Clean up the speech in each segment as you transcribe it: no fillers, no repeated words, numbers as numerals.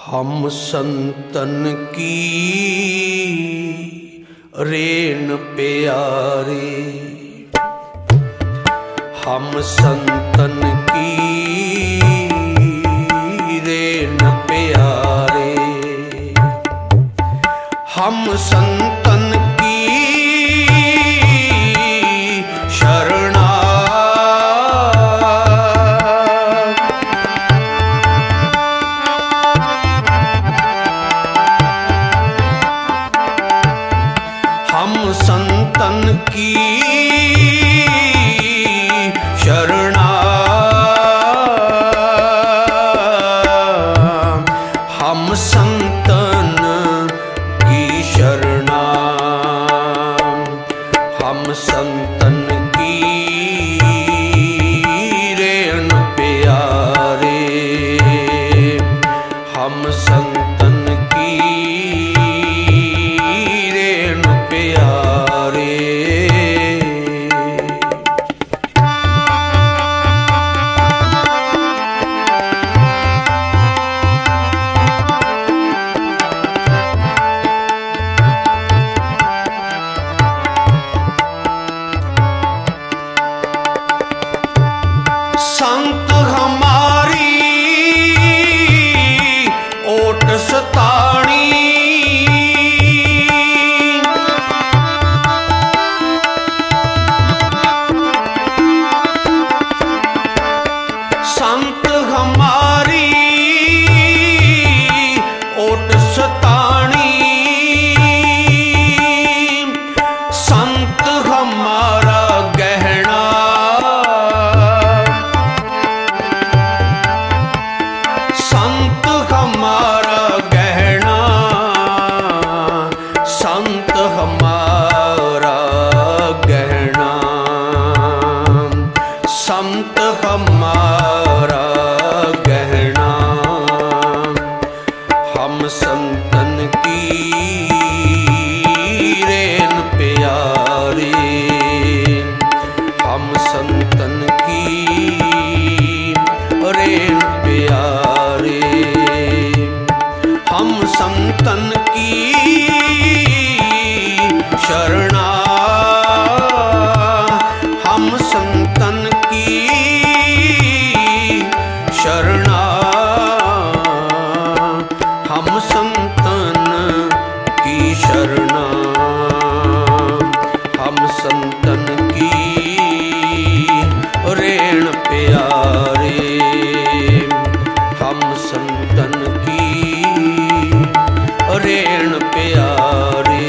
हम संतन की रेन प्यारे, हम संतन की रेन प्यारे, हम संतन की शरणा, हम संतन की शरणा, हम संतन की शरणा, हम संतन की रेन प्यारे, हम संतन की रेन प्यारे। संत हमारी ओट सताणी, संत हमारी ओट सताणी, संत हमारा गहना, संत हमारा गहना, संत हमारा गहना, संत हमारा गहना, हम संतन की रेन प्यारे, हम संतन की रेन प्यारे, हम संतन की शरणा, हम संतन की शरणा, हम संतन की शरणा, हम संतन की रेन प्यारे, हम संतन की रेन प्यारे,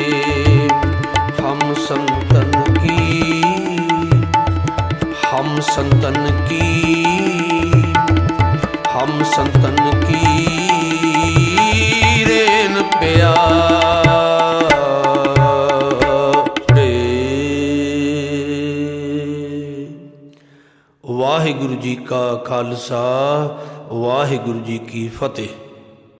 हम संतन की, हम संतन की, हम संतन की रेन प्यारे। वाहिगुरु जी का खालसा, वाहिगुरु जी की फतेह।